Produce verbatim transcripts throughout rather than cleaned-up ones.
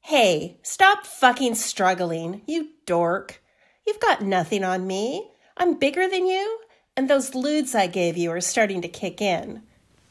Hey, stop fucking struggling, you dork. You've got nothing on me. I'm bigger than you, and those lewds I gave you are starting to kick in.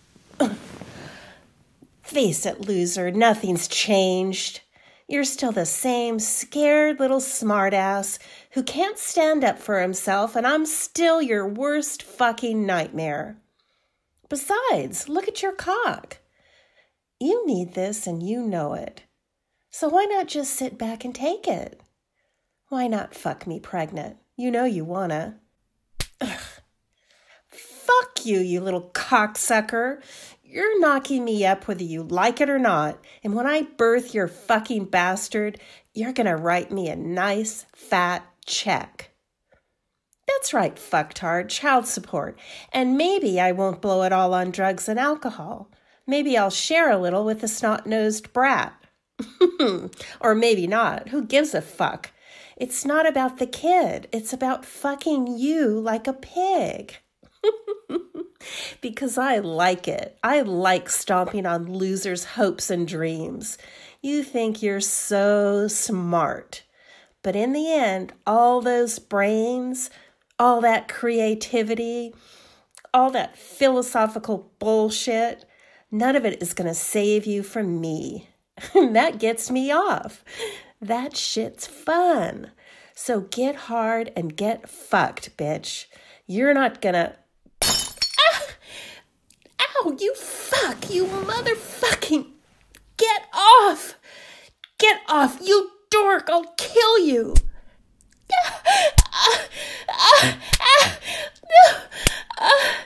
Face it, loser, nothing's changed. You're still the same scared little smartass who can't stand up for himself, and I'm still your worst fucking nightmare. Besides, look at your cock. You need this and you know it. So why not just sit back and take it? Why not fuck me pregnant? You know you wanna. Ugh. Fuck you, you little cocksucker. You're knocking me up whether you like it or not. And when I birth your fucking bastard, you're gonna write me a nice, fat check. That's right, fucktard, child support. And maybe I won't blow it all on drugs and alcohol. Maybe I'll share a little with the snot-nosed brat. Or maybe not. Who gives a fuck? It's not about the kid. It's about fucking you like a pig. Because I like it. I like stomping on losers' hopes and dreams. You think you're so smart. But in the end, all those brains, all that creativity, all that philosophical bullshit, none of it is going to save you from me. That gets me off. That shit's fun. So get hard and get fucked, bitch. You're not gonna... Ah! Ow, you fuck, you motherfucking... Get off! Get off, you dork, I'll kill you! Ah, ah, ah, no, ah,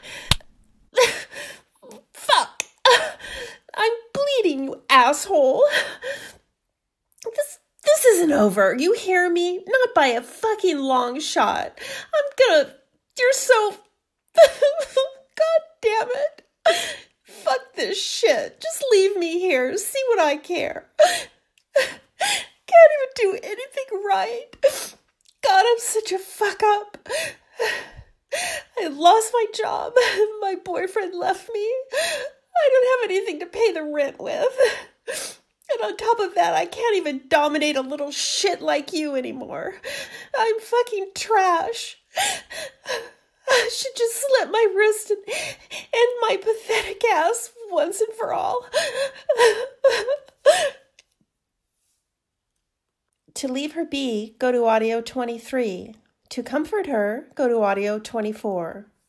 fuck! I'm bleeding, you asshole! This this isn't over. You hear me? Not by a fucking long shot. I'm gonna... You're so... God damn it. Fuck this shit. Just leave me here. See what I care. Can't even do anything right. God, I'm such a fuck up. I lost my job. My boyfriend left me. I don't have anything to pay the rent with. And on top of that, I can't even dominate a little shit like you anymore. I'm fucking trash. I should just slit my wrist and end my pathetic ass once and for all. To leave her be, go to audio twenty-three. To comfort her, go to audio twenty-four.